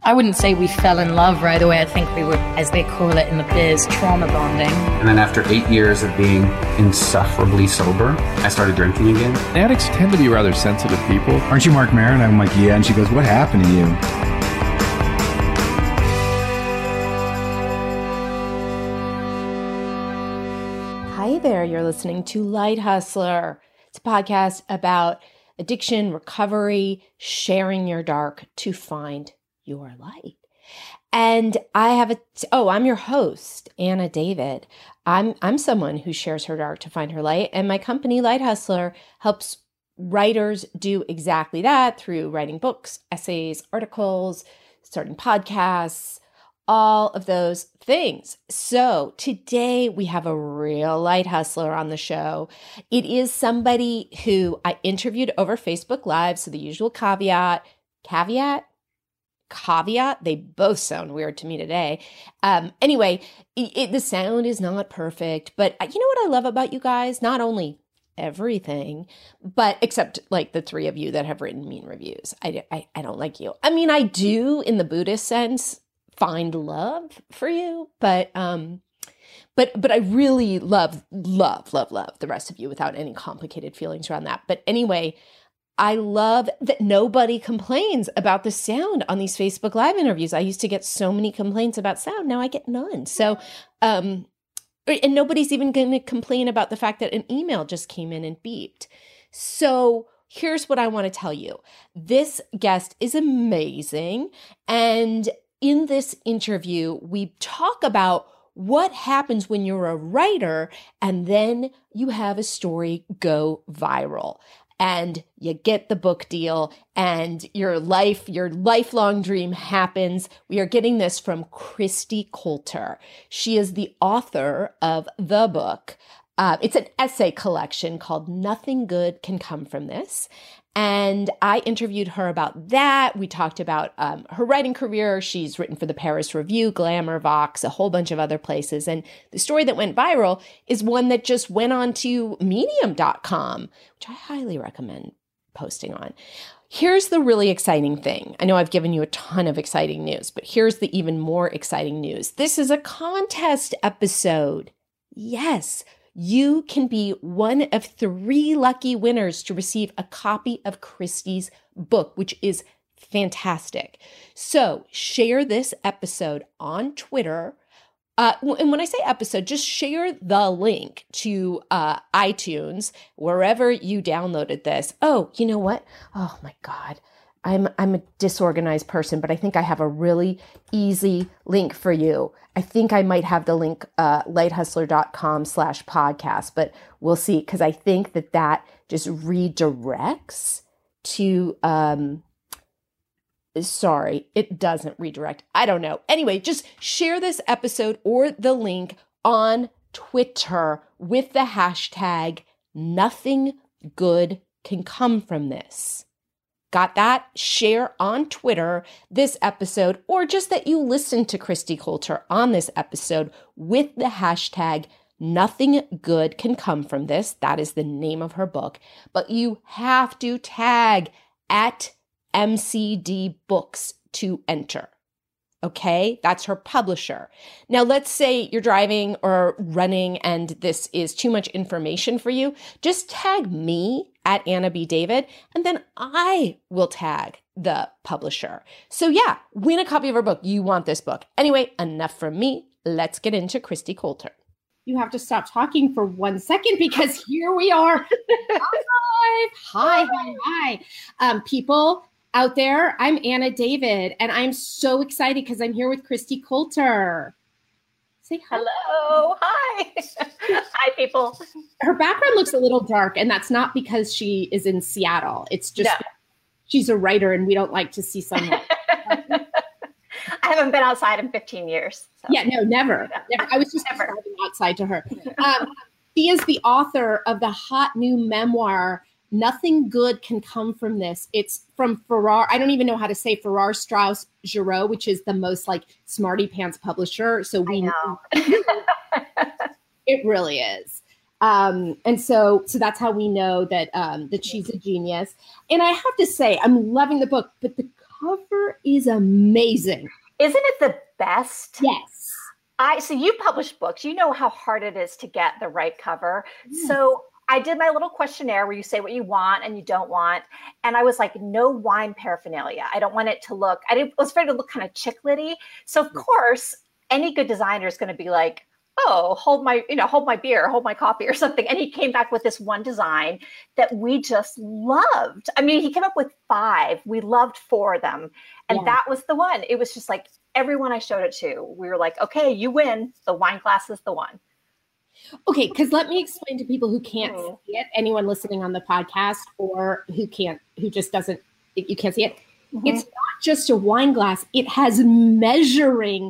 I wouldn't say we fell in love right away. I think we were, as they call it in the biz, trauma bonding. And then after 8 years of being insufferably sober, I started drinking again. Addicts tend to be rather sensitive people. Aren't you Mark Maron? I'm like, yeah. And she goes, what happened to you? Hi there. You're listening to Light Hustler. It's a podcast about addiction, recovery, sharing your dark to find your light. And I'm your host, Anna David. I'm someone who shares her dark to find her light. And my company, Light Hustler, helps writers do exactly that through writing books, essays, articles, starting podcasts, all of those things. So today we have a real light hustler on the show. It is somebody who I interviewed over Facebook Live. So the usual caveat, they both sound weird to me today. Anyway, the sound is not perfect, but you know what I love about you guys? Not only everything, but except like the three of you that have written mean reviews. I don't like you. I mean, I do in the Buddhist sense find love for you, but I really love the rest of you without any complicated feelings around that. But anyway, I love that nobody complains about the sound on these Facebook Live interviews. I used to get so many complaints about sound. Now I get none. So, and nobody's even going to complain about the fact that an email just came in and beeped. So here's what I want to tell you. This guest is amazing. And in this interview, we talk about what happens when you're a writer and then you have a story go viral. And you get the book deal and your lifelong dream happens. We are getting this from Kristi Coulter. She is the author of the book. It's an essay collection called Nothing Good Can Come From This. And I interviewed her about that. We talked about her writing career. She's written for the Paris Review, Glamour, Vox, a whole bunch of other places. And the story that went viral is one that just went on to medium.com, which I highly recommend posting on. Here's the really exciting thing. I know I've given you a ton of exciting news, but here's the even more exciting news. This is a contest episode. Yes. You can be one of 3 lucky winners to receive a copy of Kristi's book, which is fantastic. So share this episode on Twitter. And when I say episode, just share the link to iTunes, wherever you downloaded this. Oh, you know what? Oh my God. I'm a disorganized person, but I think I have a really easy link for you. I think I might have the link, lighthustler.com/podcast, but we'll see. Cause I think that just redirects to, sorry, it doesn't redirect. I don't know. Anyway, just share this episode or the link on Twitter with the hashtag Nothing Good Can Come From This. Got that? Share on Twitter this episode, or just that you listen to Kristi Coulter on this episode with the hashtag Nothing Good Can Come From This. That is the name of her book. But you have to tag at MCD Books to enter. Okay, that's her publisher. Now, let's say you're driving or running and this is too much information for you. Just tag me at Anna B. David, and then I will tag the publisher. So yeah, win a copy of her book. You want this book. Anyway, enough from me. Let's get into Kristi Coulter. You have to stop talking for 1 second because here we are. Hi. People out there, I'm Anna David, and I'm so excited because I'm here with Kristi Coulter. Say hi. Hello. Hi. Hi, people. Her background looks a little dark, and that's not because she is in Seattle. It's just she's a writer, and we don't like to see sunlight. I haven't been outside in 15 years. So. Yeah, no, never. I was just driving outside to her. She is the author of the hot new memoir, Nothing Good Can Come From This. It's from Farrar. I don't even know how to say Farrar Straus Giroux, which is the most like smarty pants publisher. So we know. It really is. And so that's how we know that that she's a genius. And I have to say, I'm loving the book, but the cover is amazing. Isn't it the best? Yes. So you publish books, you know how hard it is to get the right cover. So I did my little questionnaire where you say what you want and you don't want. And I was like, no wine paraphernalia. I don't want it to look, I was afraid to look kind of chiclety. So of course, any good designer is going to be like, oh, hold my beer, hold my coffee or something. And he came back with this one design that we just loved. I mean, he came up with 5. We loved 4 of them. And that was the one. It was just like everyone I showed it to, we were like, okay, you win. The wine glass is the one. Okay, because let me explain to people who can't see it, anyone listening on the podcast or who just doesn't, you can't see it. It's not just a wine glass. It has measuring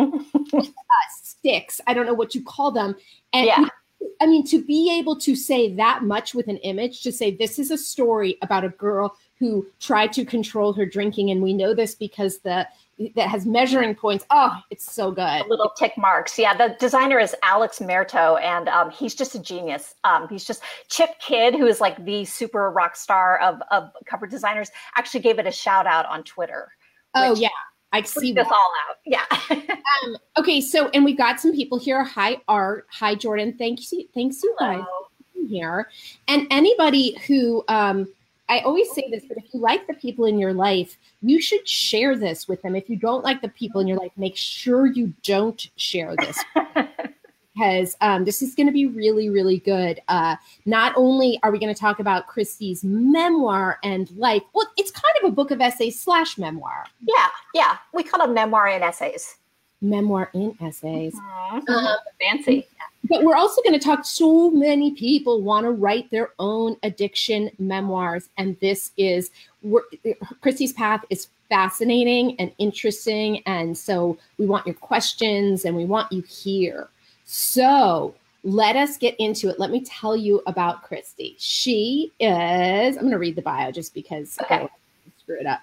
sticks. I don't know what you call them. And I mean, to be able to say that much with an image, to say this is a story about a girl who tried to control her drinking. And we know this because that has measuring points. Oh, it's so good. Little tick marks. Yeah, the designer is Alex Merto, and he's just a genius. He's just Chip Kidd, who is like the super rock star of cover designers, actually gave it a shout out on Twitter. Oh, yeah. I see this all out. Yeah. Okay. So, and we've got some people here. Hi, Art. Hi, Jordan. Thanks you guys for being here. And anybody who, I always say this, but if you like the people in your life, you should share this with them. If you don't like the people in your life, make sure you don't share this. Because this is going to be really, really good. Not only are we going to talk about Christy's memoir and life, well, it's kind of a book of essays / memoir. Yeah. We call them memoir in essays. Memoir in essays. Fancy. But we're also going to talk, so many people want to write their own addiction memoirs. And this is, Christy's path is fascinating and interesting. And so we want your questions and we want you here. So let us get into it. Let me tell you about Christy. She is, I'm going to read the bio just because I don't want to screw it up.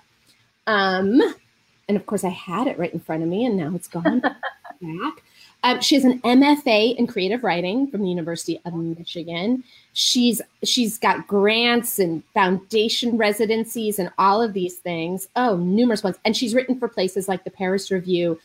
And of course I had it right in front of me and now it's gone back. She has an MFA in creative writing from the University of Michigan. She's got grants and foundation residencies and all of these things. Oh, numerous ones. And she's written for places like the Paris Review,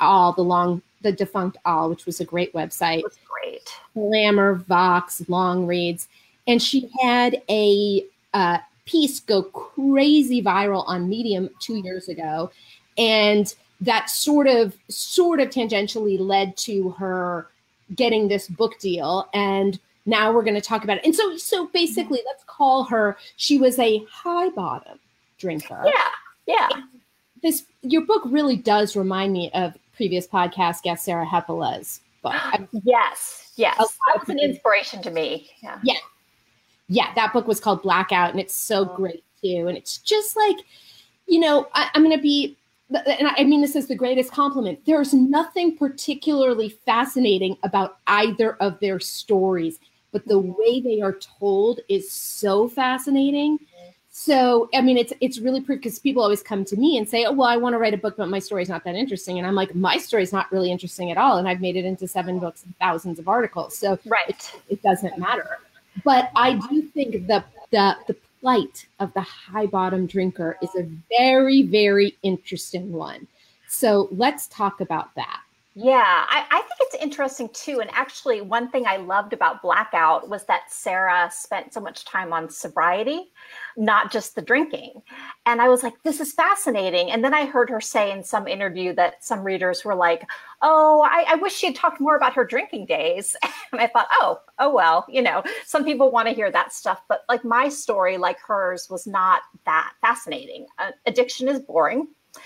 the defunct All, which was a great website. It was great. Glamour, Vox, Long Reads. And she had a piece go crazy viral on Medium 2 years ago. And that sort of tangentially led to her getting this book deal. And now we're going to talk about it. And so basically, let's call her, she was a high bottom drinker. Yeah. Your book really does remind me of previous podcast guest Sarah Hepela's book. Yes. That was an inspiration to me. Yeah. That book was called Blackout, and it's so great too. And it's just like, I'm going to be, and I mean this is the greatest compliment. There's nothing particularly fascinating about either of their stories, but the way they are told is so fascinating. So, I mean, it's really pretty, because people always come to me and say, oh, well, I want to write a book, but my story's not that interesting. And I'm like, my story's not really interesting at all. And I've made it into 7 books and thousands of articles. So it doesn't matter. But I do think the plight of the high bottom drinker is a very, very interesting one. So let's talk about that. Yeah, I think it's interesting too. And actually, one thing I loved about Blackout was that Sarah spent so much time on sobriety, not just the drinking. And I was like, this is fascinating. And then I heard her say in some interview that some readers were like, oh, I wish she had talked more about her drinking days. And I thought, oh, well, some people want to hear that stuff. But like my story, like hers, was not that fascinating. Addiction is boring.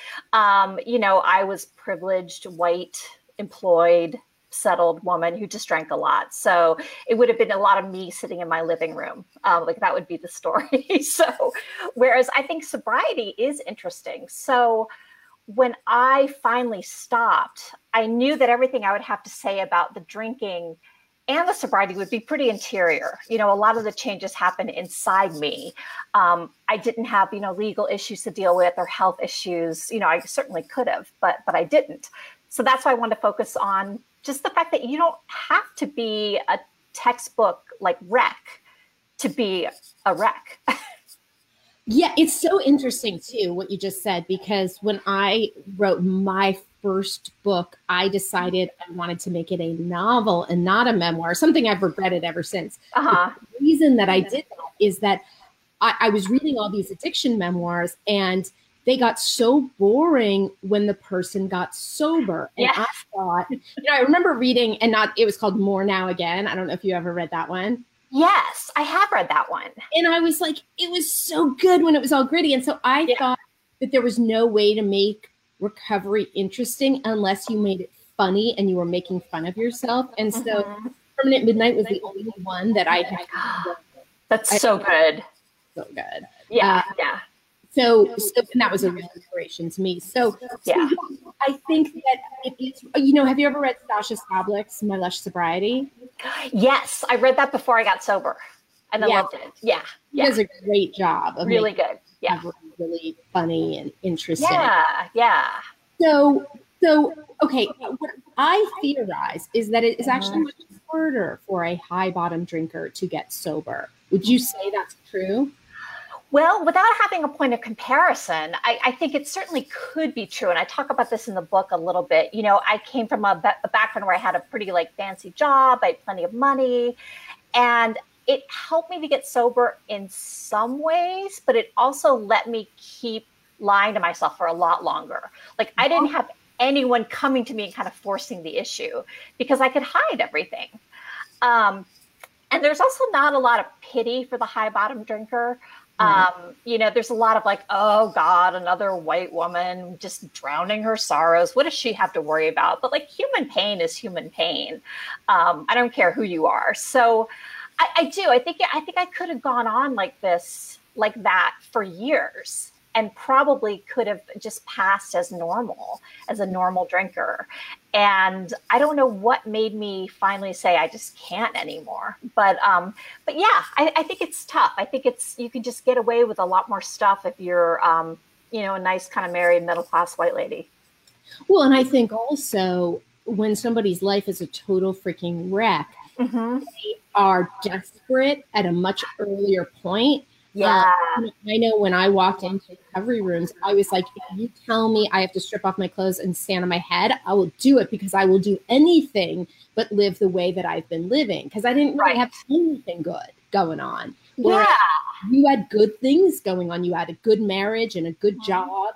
I was privileged, white, employed, settled woman who just drank a lot. So it would have been a lot of me sitting in my living room. That would be the story. So, whereas I think sobriety is interesting. So when I finally stopped, I knew that everything I would have to say about the drinking and the sobriety would be pretty interior. A lot of the changes happen inside me. I didn't have, legal issues to deal with or health issues. I certainly could have, but I didn't. So that's why I wanted to focus on just the fact that you don't have to be a textbook like wreck to be a wreck. Yeah, it's so interesting too what you just said, because when I wrote my first book, I decided I wanted to make it a novel and not a memoir, something I've regretted ever since. Uh-huh. The reason that I did that is that I was reading all these addiction memoirs, and they got so boring when the person got sober. And I thought, I remember reading, it was called More Now Again. I don't know if you ever read that one. Yes, I have read that one. And I was like, it was so good when it was all gritty. And so I thought that there was no way to make recovery interesting unless you made it funny and you were making fun of yourself. And so Permanent Midnight was the only one that I had. That's so good. So good. Yeah. So and that was a real inspiration to me. So I think that it is, have you ever read Sasha Stablik's My Lush Sobriety? Yes, I read that before I got sober, and I loved it. Yeah. He does a great job of really good. Yeah. Really funny and interesting. Yeah. So okay, what I theorize is that it is actually much harder for a high bottom drinker to get sober. Would you say that's true? Well, without having a point of comparison, I think it certainly could be true. And I talk about this in the book a little bit. I came from a background where I had a pretty fancy job. I had plenty of money, and it helped me to get sober in some ways, but it also let me keep lying to myself for a lot longer. I didn't have anyone coming to me and kind of forcing the issue because I could hide everything. And there's also not a lot of pity for the high bottom drinker. There's a lot of oh God, another white woman just drowning her sorrows. What does she have to worry about? But human pain is human pain. I don't care who you are. So I do. I think I could have gone on like that for years, and probably could have just passed as normal, as a normal drinker. And I don't know what made me finally say I just can't anymore. But yeah, I think it's tough. I think you can just get away with a lot more stuff if you're a nice kind of married middle class white lady. Well, and I think also when somebody's life is a total freaking wreck, they are desperate at a much earlier point. Yeah. I know when I walked into recovery rooms, I was like, if you tell me I have to strip off my clothes and stand on my head, I will do it, because I will do anything but live the way that I've been living, because I didn't really have anything good going on. Whereas you had good things going on. You had a good marriage and a good job.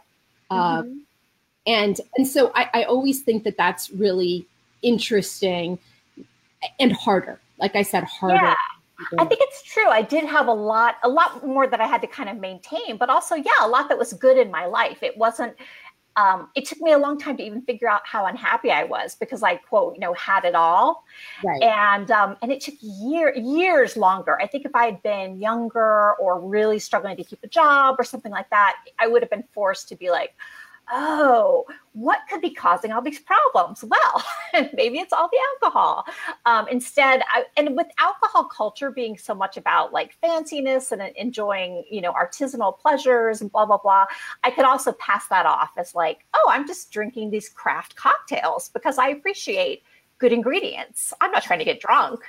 And so I always think that that's really interesting and harder. Like I said, harder. Yeah. I think it's true. I did have a lot more that I had to kind of maintain, but also, a lot that was good in my life. It wasn't, it took me a long time to even figure out how unhappy I was, because I, quote, had it all. Right. And it took years longer. I think if I had been younger or really struggling to keep a job or something like that, I would have been forced to be like, oh, what could be causing all these problems? Well, maybe it's all the alcohol. Instead, and with alcohol culture being so much about fanciness and enjoying, artisanal pleasures and blah, blah, blah, I could also pass that off as oh, I'm just drinking these craft cocktails because I appreciate good ingredients. I'm not trying to get drunk.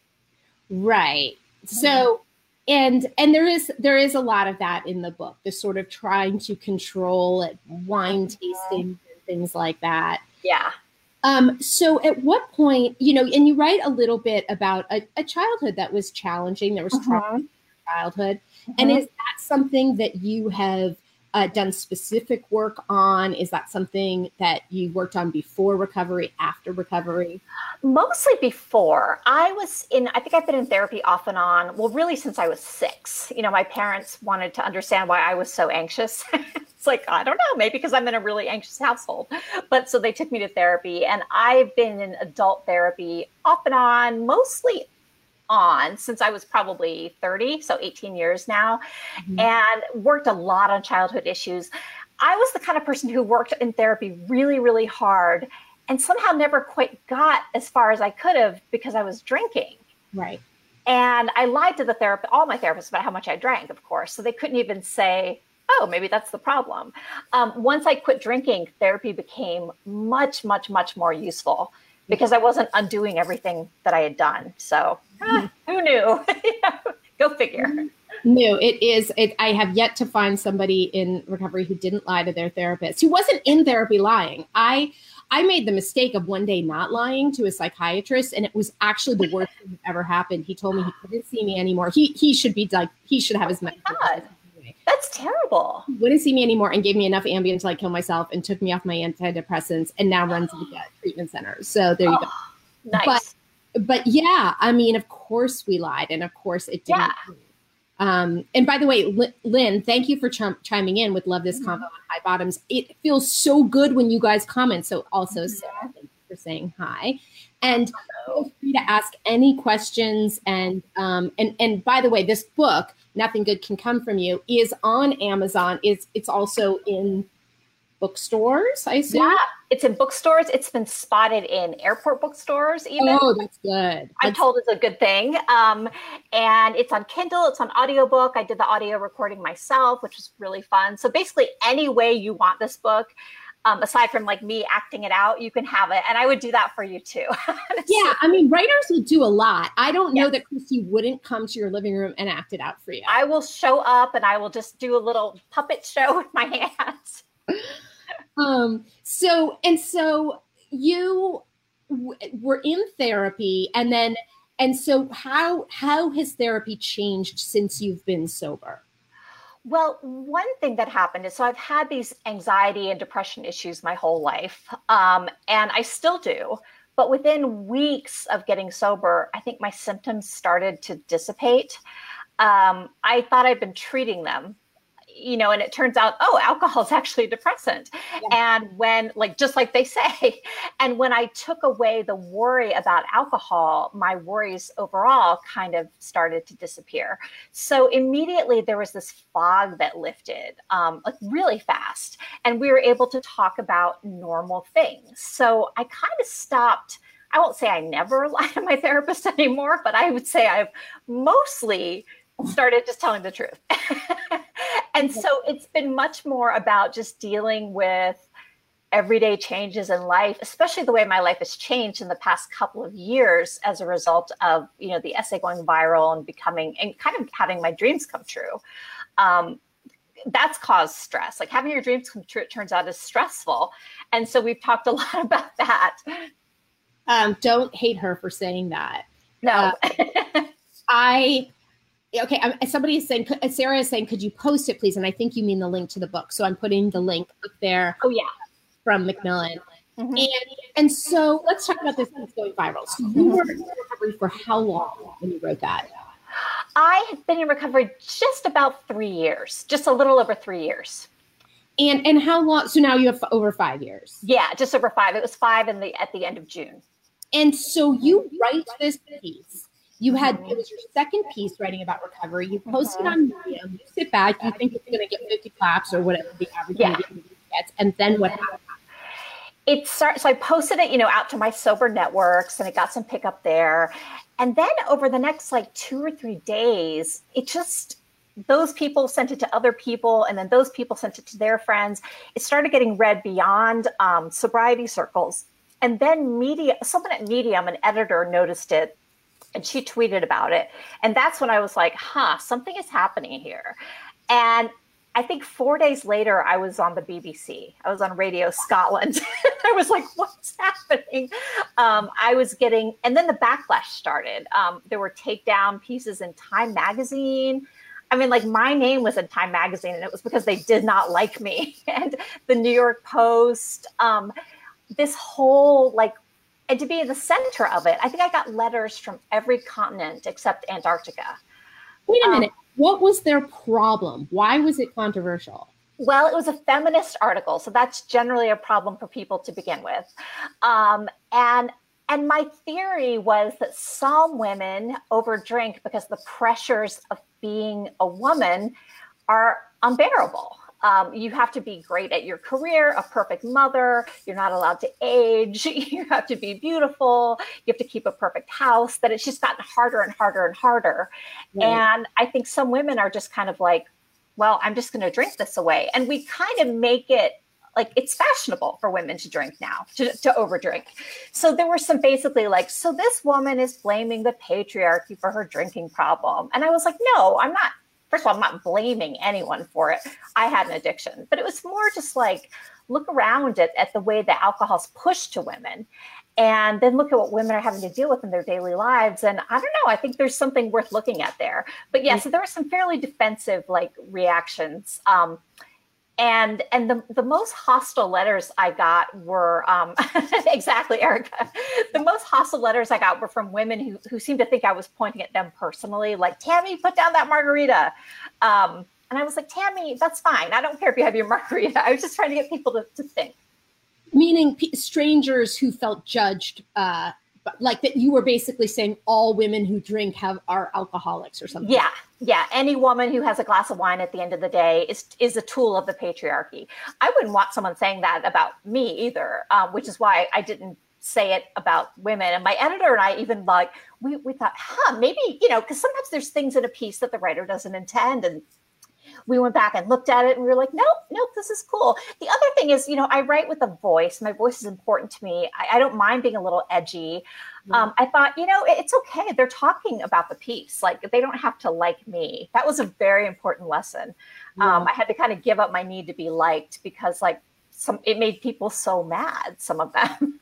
Right. So, and there is a lot of that in the book, the sort of trying to control it, wine tasting, things like that. Yeah. So at what point, and you write a little bit about a childhood that was challenging, there was trauma in childhood. And is that something that you have done specific work on? Is that something that you worked on before recovery, after recovery? Mostly before. I think I've been in therapy off and on, well, really since I was 6. My parents wanted to understand why I was so anxious. It's I don't know, maybe because I'm in a really anxious household. But so they took me to therapy, and I've been in adult therapy off and on, mostly on since I was probably 30, so 18 years now, and worked a lot on childhood issues. I was the kind of person who worked in therapy really, really hard and somehow never quite got as far as I could have because I was drinking. Right. And I lied to all my therapists about how much I drank, of course, so they couldn't even say, oh, maybe that's the problem. Once I quit drinking, therapy became much, much, much more useful because I wasn't undoing everything that I had done. So who knew? Go figure. No, it is. I have yet to find somebody in recovery who didn't lie to their therapist, who wasn't in therapy lying. I made the mistake of one day not lying to a psychiatrist, and it was actually the worst thing that ever happened. He told me he couldn't see me anymore. He should be like, he should have his medical. That's terrible. He wouldn't see me anymore and gave me enough Ambien to like kill myself and took me off my antidepressants and now runs the treatment center. So there you go. Nice. But yeah, I mean, of course we lied, and of course it didn't. Yeah. And by the way, Lynn, thank you for chiming in with Love This Convo on High Bottoms. It feels so good when you guys comment. So also, Sarah, thank you for saying hi. And feel free to ask any questions. And by the way, this book, Nothing Good Can Come From You, is on Amazon. It's also in bookstores, I assume? Yeah, it's in bookstores. It's been spotted in airport bookstores even. Oh, that's good. I'm told it's a good thing. And it's on Kindle. It's on audiobook. I did the audio recording myself, which was really fun. So basically any way you want this book, aside from like me acting it out, you can have it. And I would do that for you too. Yeah, I mean, writers will do a lot. I don't know that Christy wouldn't come to your living room and act it out for you. I will show up and I will just do a little puppet show with my hands. So you were in therapy, and so how has therapy changed since you've been sober? Well, one thing that happened is, so I've had these anxiety and depression issues my whole life, and I still do. But within weeks of getting sober, I think my symptoms started to dissipate. I thought I'd been treating them, and it turns out, alcohol is actually a depressant. Yeah. And when, just like they say, and when I took away the worry about alcohol, my worries overall kind of started to disappear. So immediately there was this fog that lifted, really fast. And we were able to talk about normal things. So I kind of stopped. I won't say I never lie to my therapist anymore, but I would say I've mostly started just telling the truth. And so it's been much more about just dealing with everyday changes in life, especially the way my life has changed in the past couple of years as a result of, the essay going viral and becoming and kind of having my dreams come true. That's caused stress. Like having your dreams come true, it turns out, is stressful. And so we've talked a lot about that. Don't hate her for saying that. No. Okay, somebody is saying, Sarah is saying, could you post it, please? And I think you mean the link to the book. So I'm putting the link up there. Oh, yeah. From Macmillan. Mm-hmm. And so let's talk about this that's going viral. So you were in recovery for how long when you wrote that? I had been in recovery just about 3 years, just a little over 3 years. And how long? So now you have over 5 years. Yeah, just over 5. It was 5 at the end of June. And so you write this piece. You had, it was your second piece writing about recovery. You posted on Medium. You sit back, you think it's going to get 50 claps or whatever the average Medium gets. And then what happened? So I posted it, out to my sober networks, and it got some pickup there. And then over the next 2 or 3 days, those people sent it to other people, and then those people sent it to their friends. It started getting read beyond sobriety circles. And then someone at Medium, an editor, noticed it, and she tweeted about it. And that's when I was like, something is happening here. And I think 4 days later, I was on the BBC. I was on Radio Scotland. I was like, what's happening? And then the backlash started. There were takedown pieces in Time Magazine. I mean, my name was in Time Magazine, and it was because they did not like me. And the New York Post, this whole, and to be in the center of it, I think I got letters from every continent except Antarctica. Wait a minute. What was their problem? Why was it controversial? Well, it was a feminist article, so that's generally a problem for people to begin with. And my theory was that some women overdrink because the pressures of being a woman are unbearable. You have to be great at your career, a perfect mother. You're not allowed to age. You have to be beautiful. You have to keep a perfect house. That it's just gotten harder and harder and harder. Right. And I think some women are just kind of like, well, I'm just going to drink this away. And we kind of make it it's fashionable for women to drink now, to overdrink. So there were some basically so this woman is blaming the patriarchy for her drinking problem. And I was like, no, I'm not first of all, I'm not blaming anyone for it. I had an addiction, but it was more just like, look around at the way that alcohol's pushed to women, and then look at what women are having to deal with in their daily lives. And I don't know, I think there's something worth looking at there. But yeah, so there were some fairly defensive like reactions. And the most hostile letters I got were, exactly, Erica, the most hostile letters I got were from women who seemed to think I was pointing at them personally, like, Tammy, put down that margarita. And I was like, Tammy, that's fine. I don't care if you have your margarita. I was just trying to get people to think. Meaning strangers who felt judged, like that you were basically saying all women who drink are alcoholics or something. Yeah. Yeah. Any woman who has a glass of wine at the end of the day is a tool of the patriarchy. I wouldn't want someone saying that about me either, which is why I didn't say it about women. And my editor and I even we thought, maybe, because sometimes there's things in a piece that the writer doesn't intend. And we went back and looked at it and we were like, nope, this is cool. The other thing is, I write with a voice. My voice is important to me. I don't mind being a little edgy. I thought, it's okay. They're talking about the piece. Like, they don't have to like me. That was a very important lesson. I had to kind of give up my need to be liked because it made people so mad, some of them.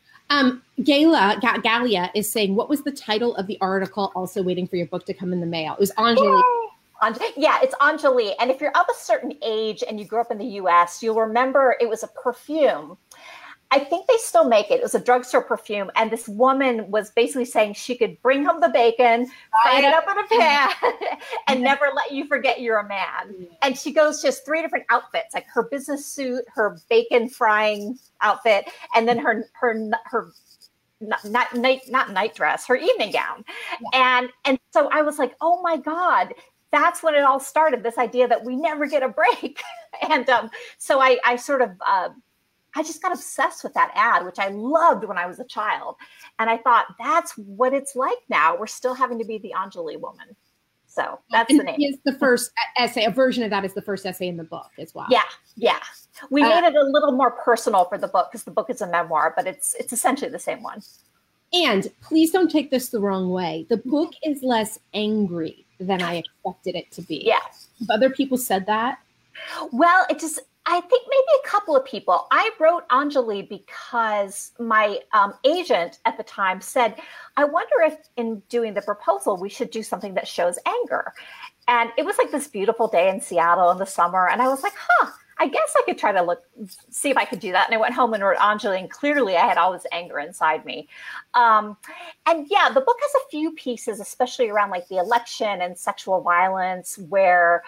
Galia is saying, what was the title of the article? Also waiting for your book to come in the mail. It was Anjali. Yeah, it's Anjali. And if you're of a certain age and you grew up in the US, you'll remember it was a perfume. I think they still make it. It was a drugstore perfume. And this woman was basically saying she could bring home the bacon, fry it up in a pan, and never let you forget you're a man. And she goes just 3 different outfits, like her business suit, her bacon frying outfit, and then her not night dress, her evening gown. Yeah. And so I was like, oh my God, that's when it all started, this idea that we never get a break. And so I sort of, I just got obsessed with that ad, which I loved when I was a child. And I thought, that's what it's like now. We're still having to be the Anjali woman. So that's the name. Is the first essay, a version of that is the first essay in the book as well. Yeah. We made it a little more personal for the book because the book is a memoir, but it's essentially the same one. And please don't take this the wrong way. The book is less angry than I expected it to be. Yeah. Have other people said that? Well, I think maybe a couple of people. I wrote Anjali because my agent at the time said, I wonder if in doing the proposal, we should do something that shows anger. And it was like this beautiful day in Seattle in the summer. And I was like, I guess I could try to see if I could do that. And I went home and wrote Anjali, and clearly I had all this anger inside me. And yeah, the book has a few pieces, especially around like the election and sexual violence where,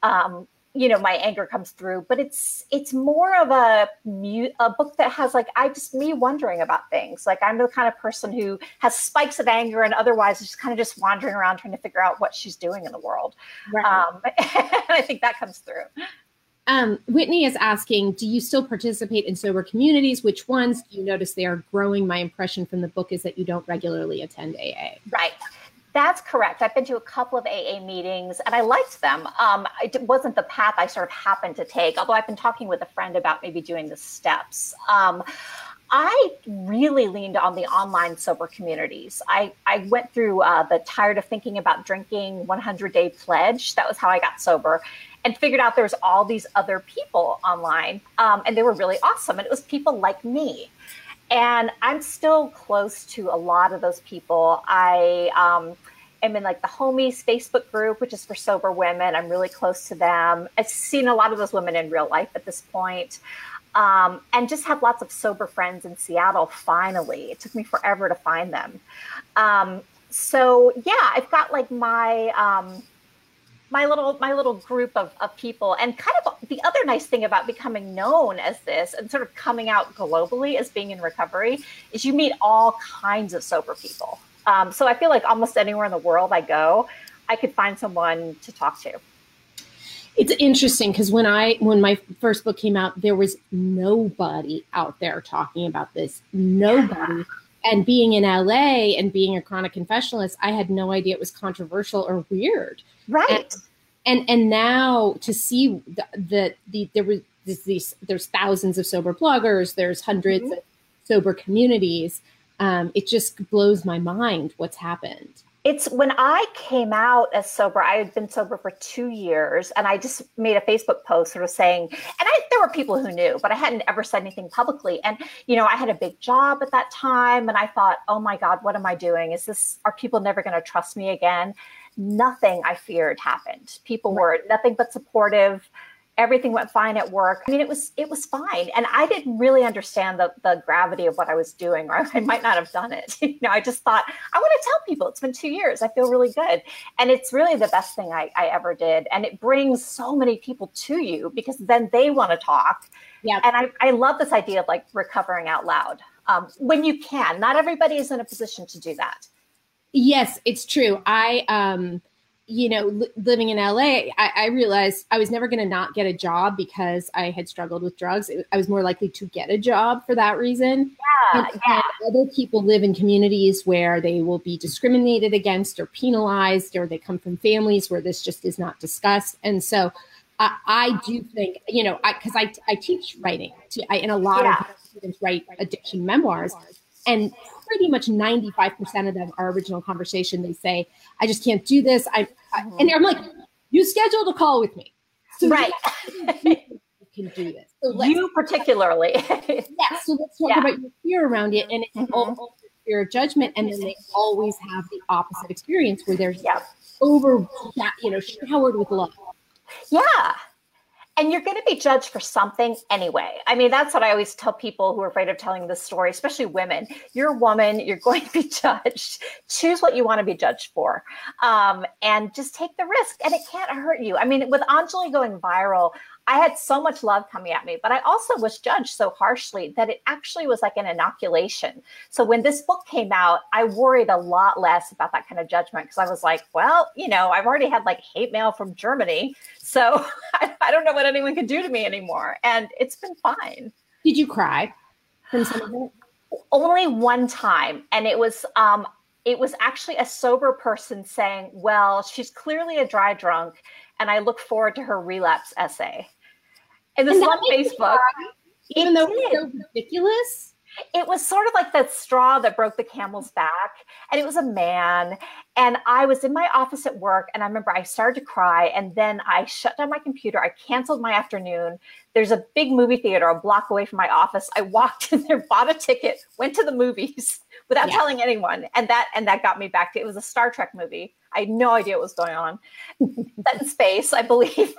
my anger comes through, but it's more of a book that has me wondering about things. Like, I'm the kind of person who has spikes of anger and otherwise is just wandering around trying to figure out what she's doing in the world. Right. And I think that comes through. Whitney is asking, do you still participate in sober communities? Which ones? Do you notice they are growing? My impression from the book is that you don't regularly attend AA. Right. That's correct. I've been to a couple of AA meetings and I liked them. It wasn't the path I sort of happened to take, although I've been talking with a friend about maybe doing the steps. I really leaned on the online sober communities. I went through the Tired of Thinking About Drinking 100-day pledge. That was how I got sober, and figured out there was all these other people online, and they were really awesome. And it was people like me. And I'm still close to a lot of those people. I am in the Homies Facebook group, which is for sober women. I'm really close to them. I've seen a lot of those women in real life at this point. And just have lots of sober friends in Seattle, finally. It took me forever to find them. So yeah, I've got my little group of people. And kind of the other nice thing about becoming known as this and sort of coming out globally as being in recovery is you meet all kinds of sober people. So I feel like almost anywhere in the world I go, I could find someone to talk to. It's interesting because when my first book came out, there was nobody out there talking about this. Nobody. Yeah. And being in LA and being a chronic confessionalist, I had no idea it was controversial or weird. Right. And now to see there's thousands of sober bloggers, there's hundreds of sober communities. It just blows my mind what's happened. It's when I came out as sober, I had been sober for 2 years, and I just made a Facebook post sort of saying, there were people who knew, but I hadn't ever said anything publicly. And, I had a big job at that time, and I thought, oh my God, what am I doing? Are people never going to trust me again? Nothing I feared happened. People were nothing but supportive. Everything went fine at work. I mean, it was fine. And I didn't really understand the gravity of what I was doing, or I might not have done it. I just thought, I want to tell people it's been 2 years. I feel really good. And it's really the best thing I ever did. And it brings so many people to you because then they want to talk. Yeah. And I love this idea of like recovering out loud when you can. Not everybody is in a position to do that. Yes, it's true. Living in LA, I realized I was never going to not get a job because I had struggled with drugs. I was more likely to get a job for that reason. Yeah. Other people live in communities where they will be discriminated against or penalized, or they come from families where this just is not discussed. And so I do think, because I teach writing, and a lot of students write addiction memoirs, and pretty much 95% of them are original conversation. They say, I just can't do this. And I'm like, you scheduled a call with me. So right. You can do this. So you particularly. So let's talk about your fear around it. And it's all fear of judgment. And then they always have the opposite experience where they're showered with love. Yeah. And you're going to be judged for something anyway. I mean, that's what I always tell people who are afraid of telling this story, especially women. You're a woman, you're going to be judged. Choose what you want to be judged for. And just take the risk. And it can't hurt you. I mean, with Anjali going viral, I had so much love coming at me, but I also was judged so harshly that it actually was like an inoculation. So when this book came out, I worried a lot less about that kind of judgment because I was like, well, I've already had like hate mail from Germany. So I don't know what anyone can do to me anymore. And it's been fine. Did you cry from some of it? Only one time. And it was actually a sober person saying, well, she's clearly a dry drunk, and I look forward to her relapse essay. And this is on Facebook. Even though it's so ridiculous? It was sort of like the straw that broke the camel's back. And it was a man. And I was in my office at work. And I remember I started to cry. And then I shut down my computer. I canceled my afternoon. There's a big movie theater a block away from my office. I walked in there, bought a ticket, went to the movies without telling anyone. And that got me back to it. It was a Star Trek movie. I had no idea what was going on. Set in space, I believe.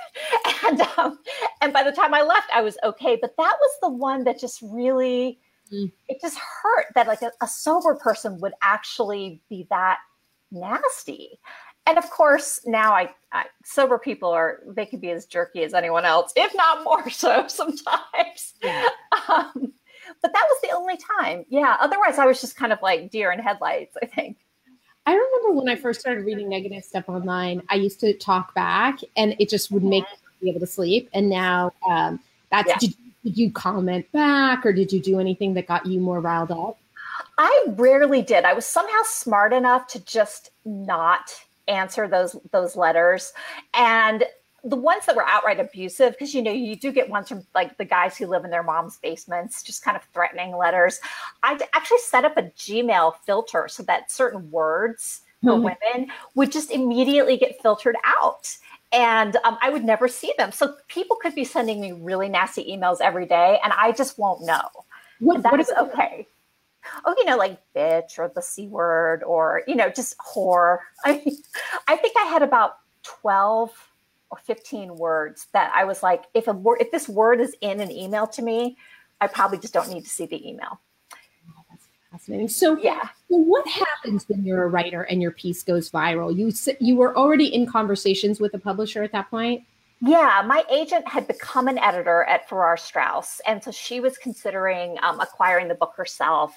And by the time I left, I was okay. But that was the one that just really, it just hurt that like a sober person would actually be that nasty. And of course, now I sober people they can be as jerky as anyone else, if not more so sometimes. Yeah. But that was the only time. Yeah. Otherwise, I was just kind of like deer in headlights, I think. I remember when I first started reading negative stuff online, I used to talk back and it just would make me be able to sleep. And now did you comment back, or did you do anything that got you more riled up? I rarely did. I was somehow smart enough to just not answer those letters. And the ones that were outright abusive, because, you do get ones from like the guys who live in their mom's basements, just kind of threatening letters. I actually set up a Gmail filter so that certain words for women would just immediately get filtered out. And I would never see them. So people could be sending me really nasty emails every day, and I just won't know. That is okay. Oh, like bitch or the C word or, just whore. I think I had about 12 or 15 words that I was like, if this word is in an email to me, I probably just don't need to see the email. Oh, that's fascinating. So what happens when you're a writer and your piece goes viral? You were already in conversations with a publisher at that point? Yeah, my agent had become an editor at Farrar Straus, and so she was considering acquiring the book herself.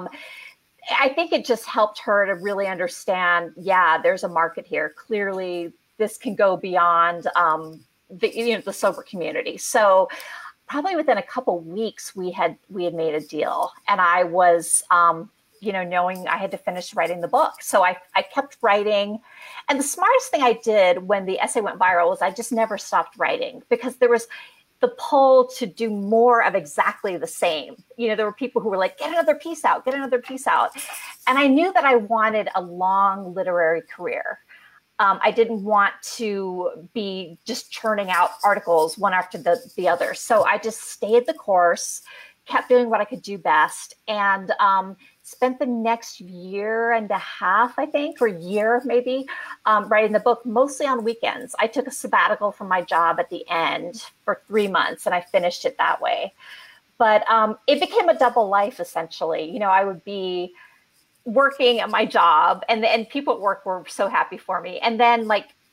I think it just helped her to really understand, there's a market here. Clearly, this can go beyond the sober community. So probably within a couple weeks, we had made a deal, and I was knowing I had to finish writing the book. So I kept writing. And the smartest thing I did when the essay went viral was I just never stopped writing, because there was the pull to do more of exactly the same. You know, there were people who were like, get another piece out, get another piece out. And I knew that I wanted a long literary career. I didn't want to be just churning out articles one after the other. So I just stayed the course, kept doing what I could do best, and spent the next year and a half, I think, or year maybe, writing the book, mostly on weekends. I took a sabbatical from my job at the end for 3 months, and I finished it that way. But it became a double life, essentially. You know, I would be working at my job, and people at work were so happy for me. And then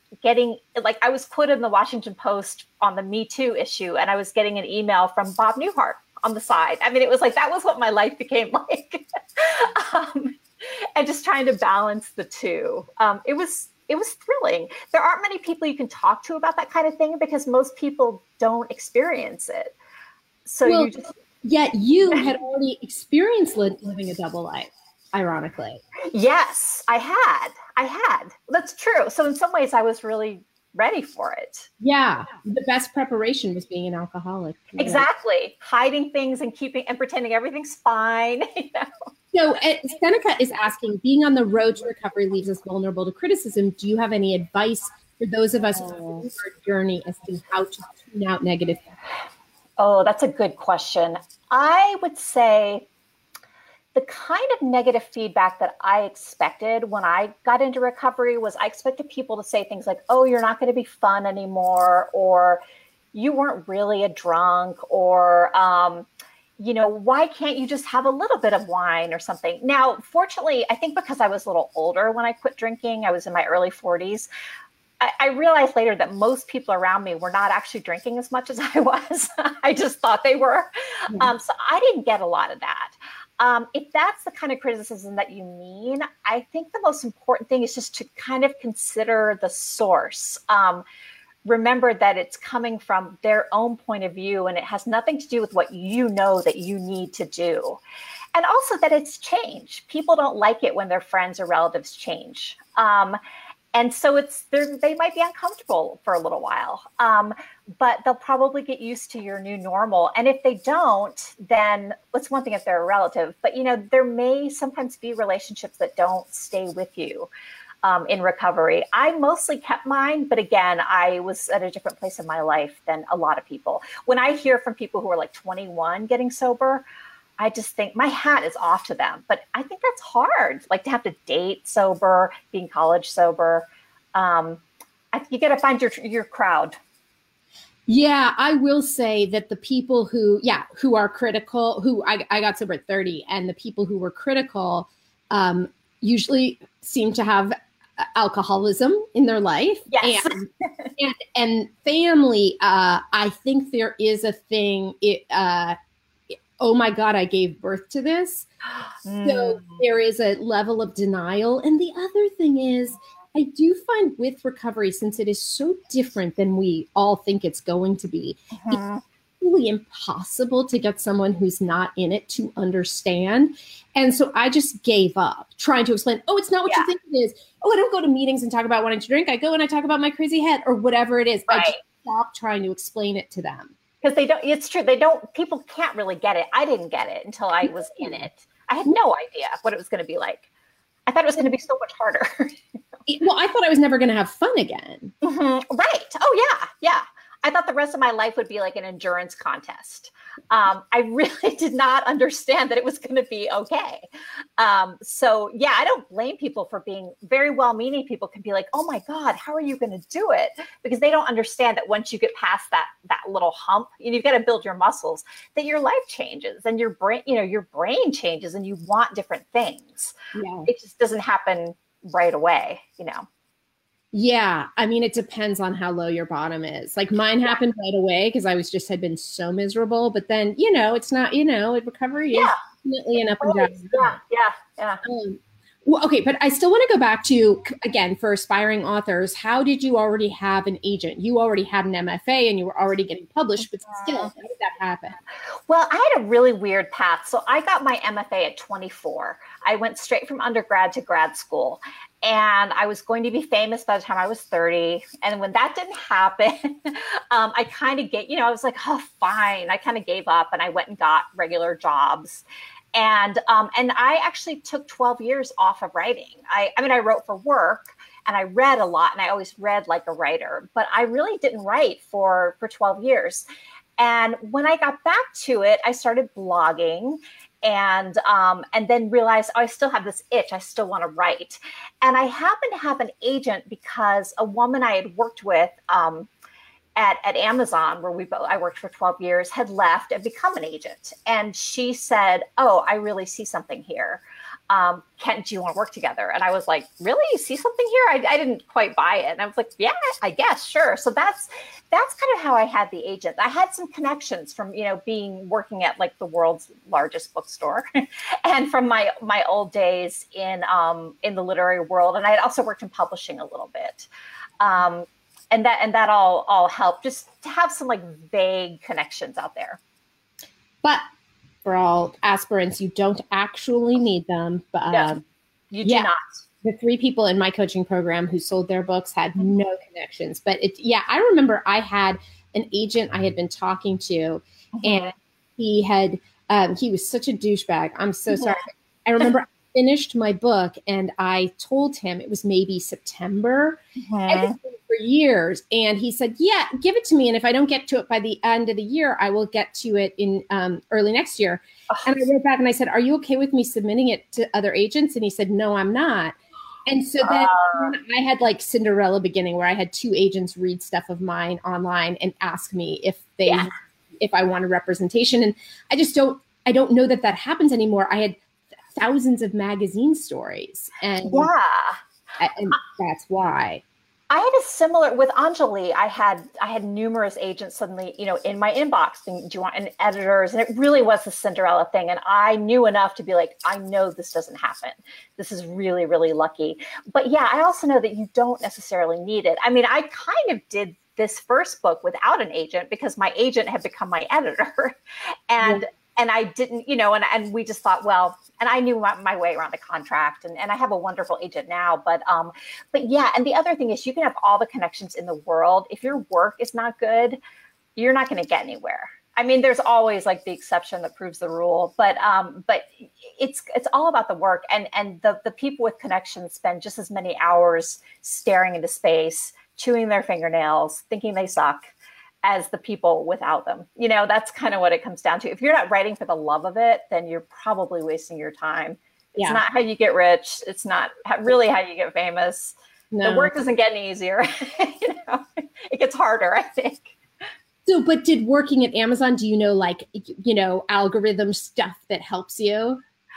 I was put in the Washington Post on the Me Too issue, and I was getting an email from Bob Newhart on the side. I mean, it was like, that was what my life became like. And just trying to balance the two. It was thrilling. There aren't many people you can talk to about that kind of thing because most people don't experience it. So yet you had already experienced living a double life, ironically. Yes, I had. That's true. So in some ways I was really ready for it. Yeah. The best preparation was being an alcoholic. Exactly. Hiding things and pretending everything's fine. You know? So Seneca is asking, being on the road to recovery leaves us vulnerable to criticism. Do you have any advice for those of us who are on our journey as to how to tune out negative feedback? Oh, that's a good question. I would say the kind of negative feedback that I expected when I got into recovery was I expected people to say things like, oh, you're not going to be fun anymore, or you weren't really a drunk, or, you know, why can't you just have a little bit of wine or something? Now, fortunately, I think because I was a little older when I quit drinking, I was in my early 40s. I realized later that most people around me were not actually drinking as much as I was. I just thought they were. Mm-hmm. So I didn't get a lot of that. If that's the kind of criticism that you mean, I think the most important thing is just to kind of consider the source. Remember that it's coming from their own point of view, and it has nothing to do with what you know that you need to do. And also that it's change. People don't like it when their friends or relatives change. And so they might be uncomfortable for a little while, but they'll probably get used to your new normal. And if they don't, then it's one thing if they're a relative, but you know, there may sometimes be relationships that don't stay with you in recovery. I mostly kept mine, but again, I was at a different place in my life than a lot of people. When I hear from people who are like 21 getting sober, I just think my hat is off to them. But I think that's hard, like to have to date sober, being college sober. You got to find your crowd. Yeah, I will say that the people who are critical, who I got sober at 30, and the people who were critical usually seem to have alcoholism in their life. Yes. and family. I think there is a thing. Oh my God, I gave birth to this. So there is a level of denial. And the other thing is, I do find with recovery, since it is so different than we all think it's going to be, it's really impossible to get someone who's not in it to understand. And so I just gave up trying to explain, oh, it's not what you think it is. Oh, I don't go to meetings and talk about wanting to drink. I go and I talk about my crazy head or whatever it is. Right. I just stopped trying to explain it to them. Because it's true. People can't really get it. I didn't get it until I was in it. I had no idea what it was going to be like. I thought it was going to be so much harder. Well, I thought I was never going to have fun again. Mm-hmm. Right. Oh, yeah. I thought the rest of my life would be like an endurance contest. I really did not understand that it was going to be okay. So yeah, I don't blame people for being very well-meaning. People can be like, oh my God, how are you going to do it? Because they don't understand that once you get past that little hump, you've got to build your muscles, that your life changes and your brain changes and you want different things. Yeah. It just doesn't happen right away, Yeah. I mean, it depends on how low your bottom is. Like mine happened right away because I had been so miserable, but then, it's not, recovery is definitely an up and down. Yeah. Well, okay. But I still want to go back to, again, for aspiring authors, how did you already have an agent? You already had an MFA and you were already getting published, but still, how did that happen? Well, I had a really weird path. So I got my MFA at 24. I went straight from undergrad to grad school. and I was going to be famous by the time I was 30. And when that didn't happen, I kind of I was like, oh, fine. I kind of gave up and I went and got regular jobs. And I actually took 12 years off of writing. I mean, I wrote for work and I read a lot, and I always read like a writer, but I really didn't write for 12 years. And when I got back to it, I started blogging and then realized, oh, I still have this itch. I still want to write. And I happened to have an agent because a woman I had worked with at Amazon, where I worked for 12 years, had left and become an agent. And she said, oh, I really see something here. Kent, do you want to work together? And I was like, really? You see something here? I didn't quite buy it. And I was like, yeah, I guess, sure. So that's kind of how I had the agent. I had some connections from, working at like the world's largest bookstore and from my old days in the literary world. And I had also worked in publishing a little bit. And that all helped just to have some like vague connections out there. But for all aspirants, you don't actually need them. But you do not. The 3 people in my coaching program who sold their books had no connections. But I remember I had an agent I had been talking to, and he was such a douchebag. I'm so sorry. I remember I finished my book and I told him it was maybe September. And for years. And he said, yeah, give it to me. And if I don't get to it by the end of the year, I will get to it in early next year. And I wrote back and I said, are you okay with me submitting it to other agents? And he said, no, I'm not. And so then I had like Cinderella beginning where I had 2 agents read stuff of mine online and ask me if I wanted representation. And I don't know that happens anymore. I had thousands of magazine stories and that's why. I had a similar with Anjali. I had numerous agents suddenly, in my inbox saying, do you want an editors? And it really was the Cinderella thing. And I knew enough to be like, I know this doesn't happen. This is really, really lucky. But yeah, I also know that you don't necessarily need it. I mean, I kind of did this first book without an agent because my agent had become my editor. And I didn't, and we just thought, well, and I knew my way around a contract and I have a wonderful agent now, but yeah. And the other thing is you can have all the connections in the world. If your work is not good, you're not going to get anywhere. I mean, there's always like the exception that proves the rule, but it's all about the work and the people with connections spend just as many hours staring into space, chewing their fingernails, thinking they suck, as the people without them. That's kind of what it comes down to. If you're not writing for the love of it, then you're probably wasting your time. It's not how you get rich. It's not really how you get famous. No. The work doesn't get any easier. It gets harder, I think. So, but did working at Amazon, do you know, algorithm stuff that helps you?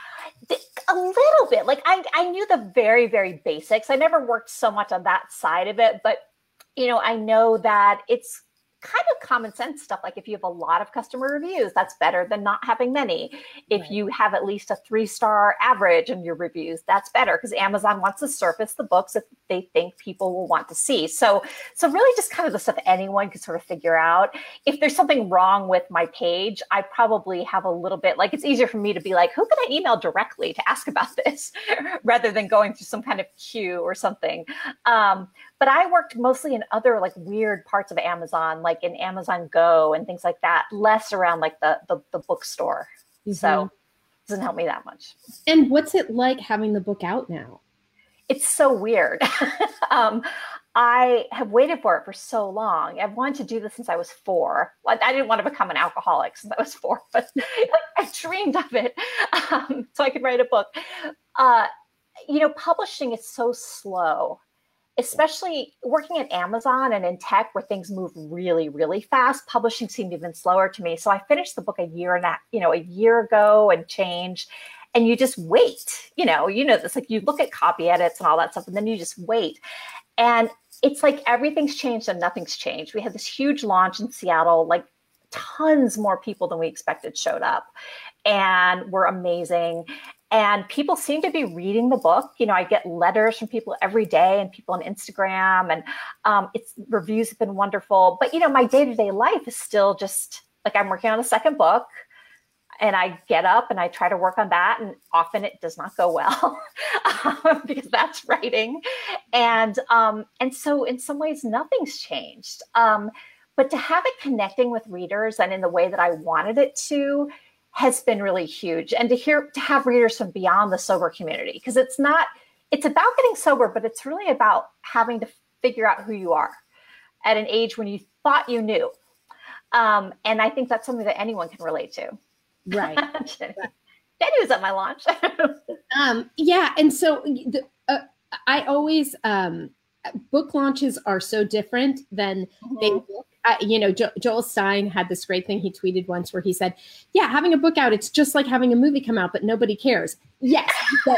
A little bit. Like I knew the very, very basics. I never worked so much on that side of it, but I know that it's kind of common sense stuff. Like if you have a lot of customer reviews, that's better than not having many. If you have at least a 3-star average in your reviews, that's better because Amazon wants to surface the books that they think people will want to see. So really just kind of the stuff anyone could sort of figure out. If there's something wrong with my page, I probably have a little bit, like it's easier for me to be like, who can I email directly to ask about this rather than going through some kind of queue or something. But I worked mostly in other like weird parts of Amazon, like in Amazon Go and things like that, less around like the bookstore. Mm-hmm. So it doesn't help me that much. And what's it like having the book out now? It's so weird. I have waited for it for so long. I've wanted to do this since I was 4. Like, I didn't want to become an alcoholic since I was 4, but I dreamed of it so I could write a book. Publishing is so slow. Especially working at Amazon and in tech where things move really, really fast, publishing seemed even slower to me. So I finished the book a year ago and change. And you just wait, this, like you look at copy edits and all that stuff, and then you just wait. And it's like everything's changed and nothing's changed. We had this huge launch in Seattle, like tons more people than we expected showed up and were amazing. And people seem to be reading the book. I get letters from people every day and people on Instagram and reviews have been wonderful. But, my day-to-day life is still just like I'm working on a second book. and I get up and I try to work on that, and often it does not go well because that's writing, and so in some ways nothing's changed. But to have it connecting with readers and in the way that I wanted it to has been really huge, and to have readers from beyond the sober community, because it's about getting sober, but it's really about having to figure out who you are at an age when you thought you knew. And I think that's something that anyone can relate to. Right. Jenny was at my launch. Yeah. And so I always, book launches are so different than they look. Joel Stein had this great thing he tweeted once where he said, yeah, having a book out, it's just like having a movie come out, but nobody cares. Yes.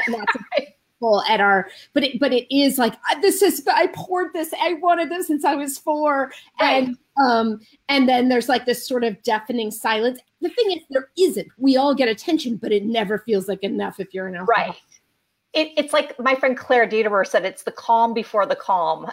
But it is like, I poured this, I wanted this since I was 4. Right. And then there's like this sort of deafening silence. The thing is, there isn't. We all get attention, but it never feels like enough if you're an alcoholic. Right. It's like my friend Claire Dieter said, it's the calm before the calm.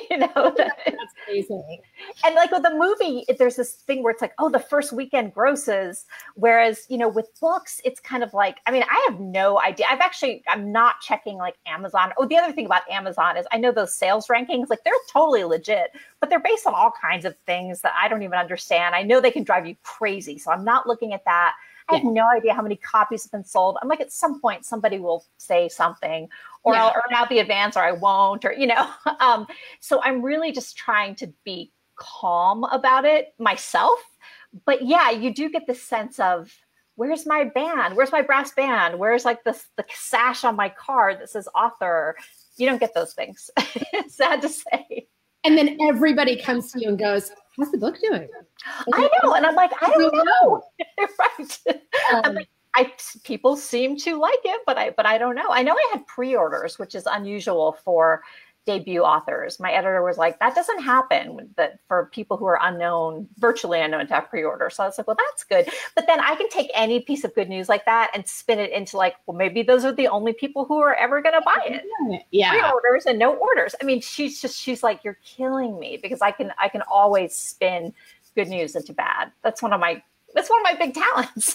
That's amazing. And like with the movie, there's this thing where it's like, oh, the first weekend grosses. Whereas, with books, it's kind of like, I mean, I have no idea. I'm not checking like Amazon. Oh, the other thing about Amazon is I know those sales rankings, like they're totally legit, but they're based on all kinds of things that I don't even understand. I know they can drive you crazy. So I'm not looking at that. I have no idea how many copies have been sold. I'm like, at some point, somebody will say something, or I'll earn out the advance, or I won't, or, so I'm really just trying to be calm about it myself. But yeah, you do get this sense of, where's my band? Where's my brass band? Where's like the sash on my car that says author? You don't get those things. It's sad to say. And then everybody comes to you and goes, how's the book doing? I know. And I'm like, I don't know. Right. I'm like, people seem to like it, but I don't know. I know I had pre-orders, which is unusual for debut authors. My editor was like, that doesn't happen, that for people who are unknown, virtually unknown, to have pre-order. So I was like, well, that's good. But then I can take any piece of good news like that and spin it into like, well, maybe those are the only people who are ever going to buy it. Yeah. Pre-orders and no orders. I mean, she's like, you're killing me, because I can always spin good news into bad. That's one of my big talents.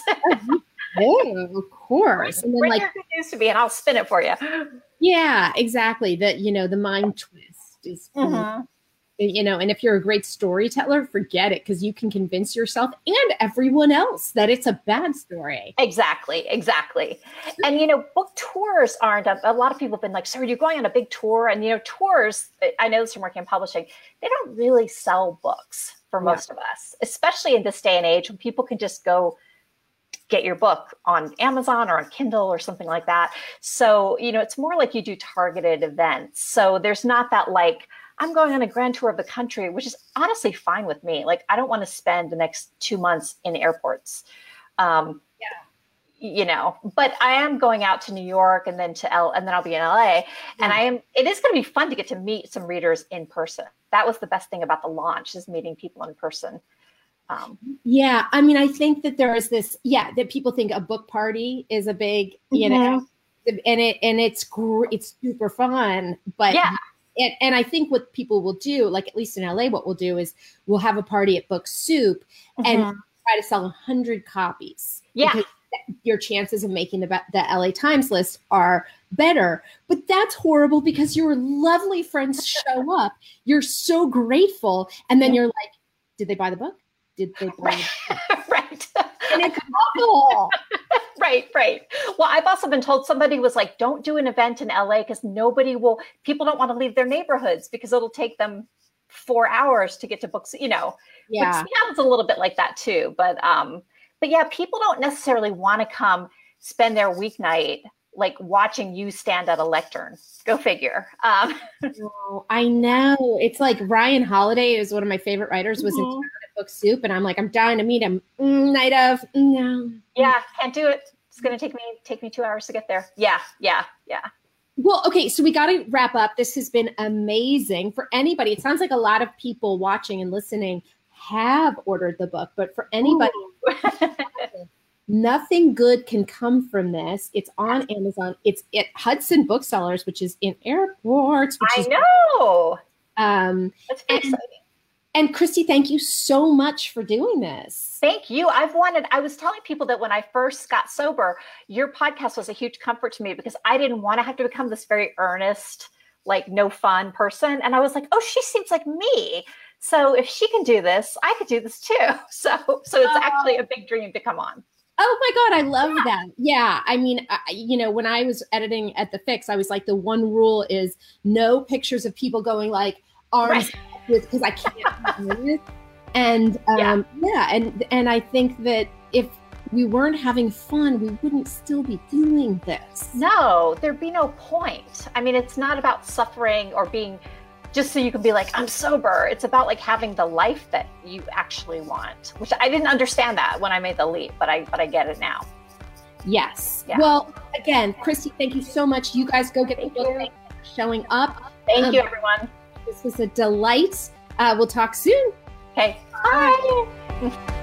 Oh, of course. And then bring your good news to me and I'll spin it for you. Yeah, exactly. That, the mind twist is, and if you're a great storyteller, forget it, because you can convince yourself and everyone else that it's a bad story. Exactly. And, book tours aren't, a lot of people have been like, so are you going on a big tour? And, tours, I know this from working in publishing, they don't really sell books for most of us, especially in this day and age when people can just go get your book on Amazon or on Kindle or something like that. So, it's more like you do targeted events. So there's not that like, I'm going on a grand tour of the country, which is honestly fine with me. Like, I don't want to spend the next 2 months in airports. But I am going out to New York and then and then I'll be in LA. And it is going to be fun to get to meet some readers in person. That was the best thing about the launch, is meeting people in person. I mean, I think that there is this, that people think a book party is a big, and it's super fun, but and I think what people will do, like at least in LA, what we'll do is we'll have a party at Book Soup and try to sell 100 copies. Yeah. Because your chances of making the LA Times list are better, but that's horrible because your lovely friends show up. You're so grateful. And then you're like, did they buy the book? Did they buy the book? Right. And it's awful. Right. Well, I've also been told, somebody was like, don't do an event in LA because people don't want to leave their neighborhoods because it'll take them 4 hours to get to books, which sounds a little bit like that too. But yeah, people don't necessarily want to come spend their weeknight like watching you stand at a lectern. Go figure. No, I know. It's like Ryan Holiday is one of my favorite writers, was in town at Book Soup, and I'm like, I'm dying to meet him. Night of, no. Yeah, can't do it. It's going to take me 2 hours to get there. Yeah. Well, okay, so we got to wrap up. This has been amazing for anybody. It sounds like a lot of people watching and listening have ordered the book, but for anybody, nothing good can come from this. It's on Amazon. It's at Hudson Booksellers, which is in airports. I know. That's exciting. And Christy, thank you so much for doing this. Thank you. I was telling people that when I first got sober, your podcast was a huge comfort to me because I didn't want to have to become this very earnest, like no fun person. And I was like, oh, she seems like me. So if she can do this, I could do this too. So it's actually a big dream to come on. Oh my God, I love that. Yeah. I mean, when I was editing at The Fix, I was like, the one rule is no pictures of people going like arms because I can't do it. And and I think that if we weren't having fun, we wouldn't still be doing this. No, there'd be no point. I mean, it's not about suffering or being just so you can be like, I'm sober. It's about like having the life that you actually want, which I didn't understand that when I made the leap, but I get it now. Yes. Yeah. Well, again, Christy, thank you so much. You guys go get the book. Thank you for showing up. Thank you, everyone. This was a delight. We'll talk soon. Okay. Bye.